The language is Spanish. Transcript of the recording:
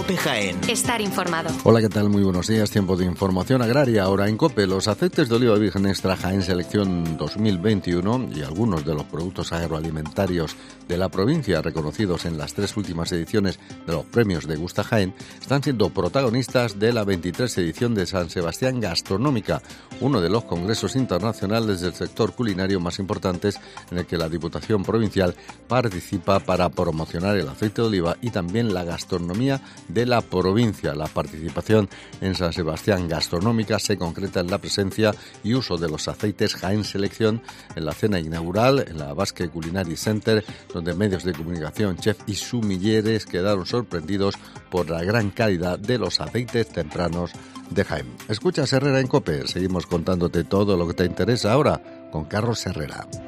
COPE Jaén. Estar informado. Hola, ¿qué tal? Muy buenos días. Tiempo de información agraria. Ahora en COPE, los aceites de oliva virgen extra Jaén Selección 2021 y algunos de los productos agroalimentarios de la provincia reconocidos en las 3 últimas ediciones de los premios de Gusta Jaén están siendo protagonistas de la 23 edición de San Sebastián Gastronómica, uno de los congresos internacionales del sector culinario más importantes en el que la Diputación Provincial participa para promocionar el aceite de oliva y también la gastronomía de la provincia. La participación en San Sebastián Gastronómica se concreta en la presencia y uso de los aceites Jaén Selección en la cena inaugural en la Basque Culinary Center, donde medios de comunicación, chef y sumilleres quedaron sorprendidos por la gran calidad de los aceites tempranos de Jaén. Escuchas Herrera en COPE. Seguimos contándote todo lo que te interesa ahora con Carlos Herrera.